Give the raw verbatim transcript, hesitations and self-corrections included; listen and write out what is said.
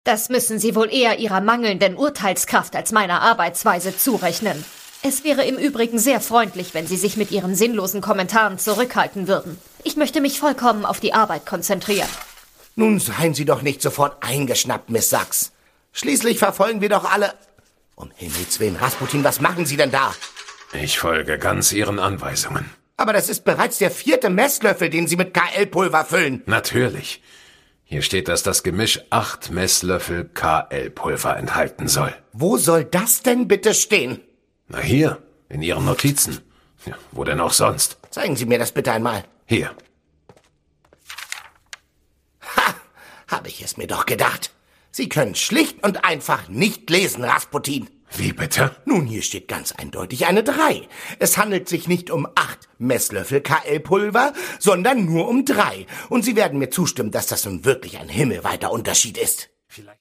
Das müssen Sie wohl eher Ihrer mangelnden Urteilskraft als meiner Arbeitsweise zurechnen. Es wäre im Übrigen sehr freundlich, wenn Sie sich mit Ihren sinnlosen Kommentaren zurückhalten würden. Ich möchte mich vollkommen auf die Arbeit konzentrieren. Nun seien Sie doch nicht sofort eingeschnappt, Miss Sachs. Schließlich verfolgen wir doch alle... Um Himmels Willen, Rasputin, was machen Sie denn da? Ich folge ganz Ihren Anweisungen. Aber das ist bereits der vierte Messlöffel, den Sie mit K L-Pulver füllen. Natürlich. Hier steht, dass das Gemisch acht Messlöffel K L-Pulver enthalten soll. Wo soll das denn bitte stehen? Na hier, in Ihren Notizen. Ja, wo denn auch sonst? Zeigen Sie mir das bitte einmal. Hier. Ha! Habe ich es mir doch gedacht. Sie können schlicht und einfach nicht lesen, Rasputin. Wie bitte? Nun, hier steht ganz eindeutig eine drei. Es handelt sich nicht um acht Messlöffel K L-Pulver, sondern nur um drei. Und Sie werden mir zustimmen, dass das nun wirklich ein himmelweiter Unterschied ist. Vielleicht